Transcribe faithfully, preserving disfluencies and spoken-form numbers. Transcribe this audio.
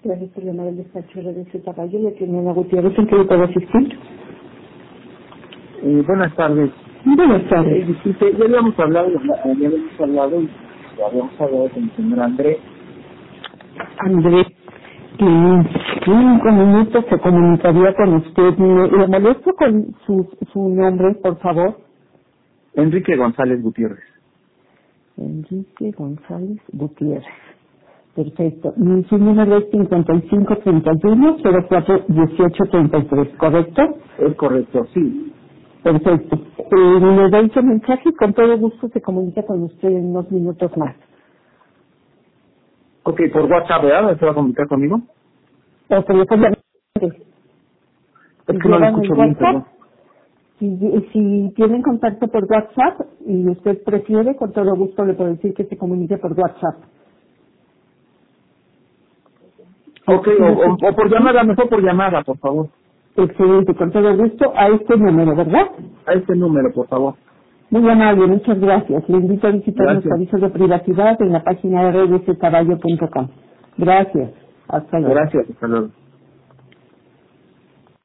Gracias por llamar al despacho de ese caballo. Le tiene una Gutiérrez, ¿en qué le puedo asistir? Eh, buenas tardes. Buenas Eh, tardes. disculpe, ya habíamos hablado, ya habíamos hablado y ya habíamos hablado con el señor Andrés. Andrés, en cinco minutos se comunicaría con usted. ¿Le, le molesto con su, su nombre, por favor? Enrique González Gutiérrez. Enrique González Gutiérrez. Perfecto. Y su número es cincuenta y cinco treinta y uno cero cuatro dieciocho treinta y tres, ¿correcto? Es correcto, sí. Perfecto. Eh, le doy su mensaje y con todo gusto se comunica con usted en unos minutos más. Ok, por WhatsApp, ¿verdad? ¿Se va a comunicar conmigo? O telefónicamente. Es que no lo Llevan el escucho bien, perdón. WhatsApp. Si, si tienen contacto por WhatsApp y usted prefiere, con todo gusto le puedo decir que se comunique por WhatsApp. Ok, o, o, o por llamada, mejor por llamada, por favor. Excelente, con todo gusto a este número, ¿verdad? A este número, por favor. Muy amable, muchas gracias. Le invito a visitar Gracias. nuestro aviso de privacidad en la página de r d c caballo punto com. Gracias. Hasta luego. Gracias, hasta luego.